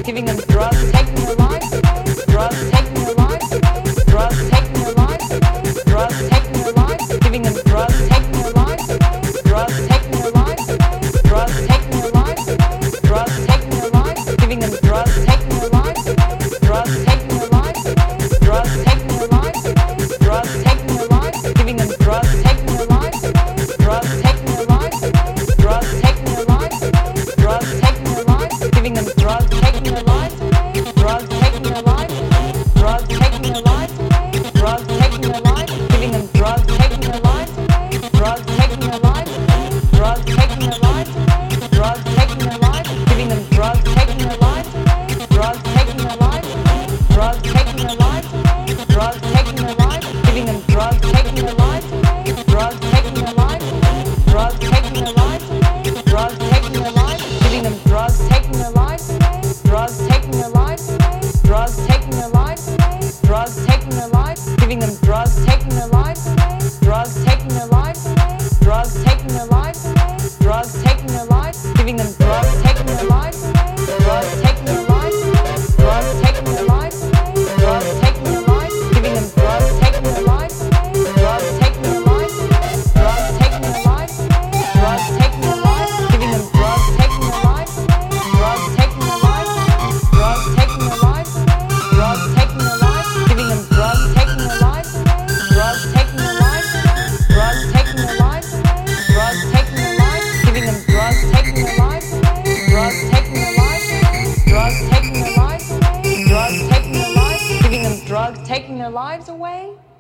giving them drugs, taking their lives away, drugs, taking their lives away, drugs, taking their lives away, drugs, taking their lives, giving them drugs, taking their lives away, drugs, taking their lives away, drugs, taking their lives away, drugs, taking their lives, giving them drugs, taking their lives away, drugs, taking their lives away, drugs, taking their lives away, drugs, taking their lives, giving them drugs, taking their lives away, drugs, taking their lives away, drugs, taking their lives away, drugs, taking their lives, giving them drugs, taking their lives away, drugs, taking their lives away, drugs, taking their lives away, drugs, taking their lives, giving them drugs, taking their lives away, drugs, taking their lives away, drugs, taking their lives away, drugs, taking their lives, giving them drugs, taking their lives away, drugs, taking their lives away, drugs, taking their lives away, drugs, taking their lives, giving them drugs, taking their lives away, drugs, taking their lives away, drugs, taking their lives away, drugs, taking their lives, giving them drugs, taking their lives away, drugs, taking their lives away, drugs, taking their lives away, drugs, taking their lives, giving them drugs, taking their lives away, drugs, taking their lives away, drugs, taking their lives away, drugs, taking their lives, giving them drugs, taking their lives away, drugs, taking their lives away, drugs, taking their lives away, drugs, taking their lives, giving them drugs, taking their lives away, drugs, taking their lives away, drugs, taking their lives away, drugs, taking their lives, giving them drugs, taking their lives away, drugs, taking their lives away, drugs, taking their lives away, drugs, taking their lives, giving them drugs, taking their lives away, drugs, taking their lives away, drugs, taking their lives away, drugs, taking their lives, giving them drugs, taking their lives away, drugs, taking their lives away, drugs, taking their lives away, drugs, taking their lives, giving them drugs, taking their lives away.